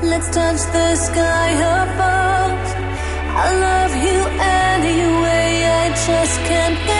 Let's touch the sky above. I love you anyway, I just can't get